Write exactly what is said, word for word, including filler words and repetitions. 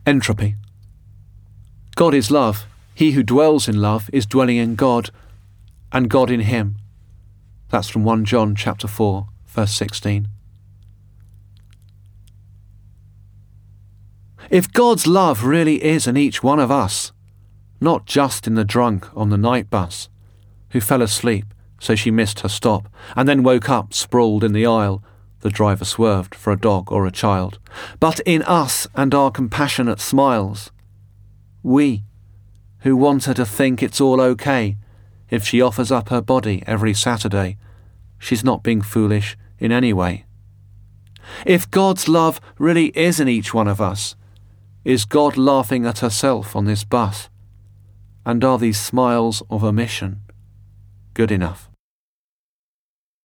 Entropy. God is love. He who dwells in love is dwelling in God, and God in him. That's from First John chapter four, verse sixteen. If God's love really is in each one of us, not just in the drunk on the night bus, who fell asleep so she missed her stop, and then woke up sprawled in the aisle the driver swerved for a dog or a child, but in us and our compassionate smiles, we, who want her to think it's all okay if she offers up her body every Saturday, she's not being foolish in any way. If God's love really is in each one of us, is God laughing at herself on this bus? And are these smiles of omission good enough?